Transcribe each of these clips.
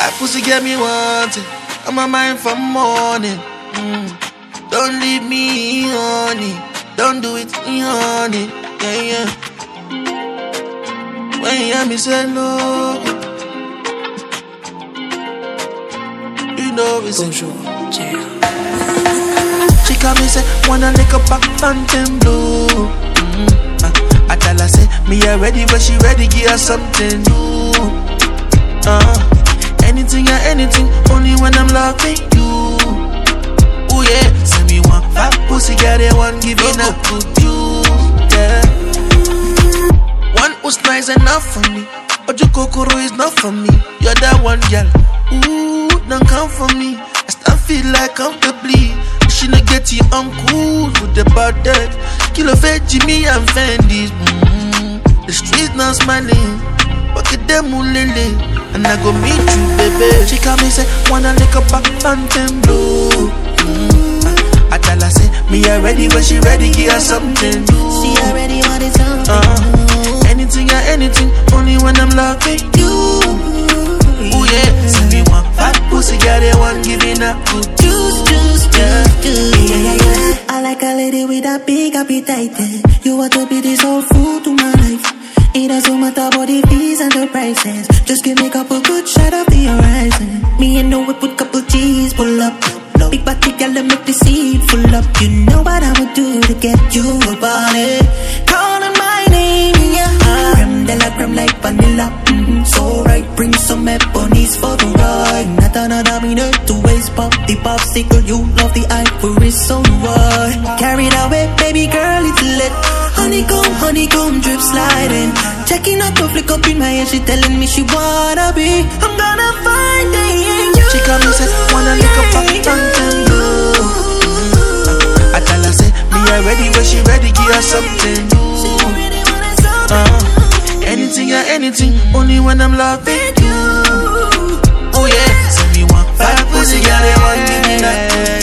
That pussy get me wanted. On my mind for morning. Don't leave me, honey. Don't do it, honey. Yeah, yeah. When you hear me say no, you know it's Bonjour, Jam. She call me say, wanna lick up back Phantom Blue. I tell her say, me already, but she ready, give her something new. Anything or anything, only when I'm loving you. Oh yeah, say me one fat pussy, girl, they want giving up to you. Yeah. One was nice enough for me, but your kokoro is not for me. You're that one, girl. Ooh, don't come for me. I still feel like comfortably. She no get you, I'm cool with the bad dead. Kilo fed Jimmy and Fendi's. The streets not smiling, but get them ulele. And I go meet you, baby. She call me say, wanna lick up back Phantom Blue. I tell her say, me already when she ready, give her something new. She already wanted something. Anything or anything, only when I'm loving you. Oh yeah, say me one fat pussy, girl, they want giving up good juice. Yeah. I like a lady with a big appetite. You want to be this whole food to my life. It doesn't matter about the fees and the prices. Just give me a couple good shot of the horizon. Me and no whip with couple G's, pull up. Big body girl, let make the seat full up. You know what I would do to get you about it. Calling my name, yeah. Creme de la creme like vanilla. So right, bring some ebonies for the ride. Not another minute to waste. Pop the popsicle, you love the ivory, so what? Carried away, baby girl, it's lit. Honeycomb, drip sliding. Checking out the flick up in my head, she telling me she wanna be. I'm gonna find it in you. She come and say, wanna lick up back Phantom Blue. I tell her say, me already when she ready, give her something new. Anything or anything, only when I'm loving you. Oh yeah, say me one fat pussy, girl, they want give me that.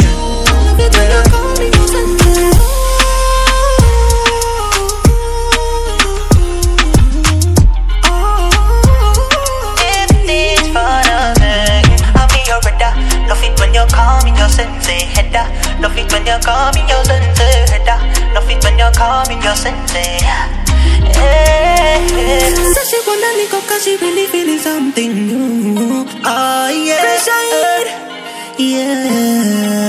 Call me your sensei, header. Love it when you call me your sensei, header. Love it when you call me your sensei. So she wanna lick up 'cause she really feeling something new. Oh yeah, yeah.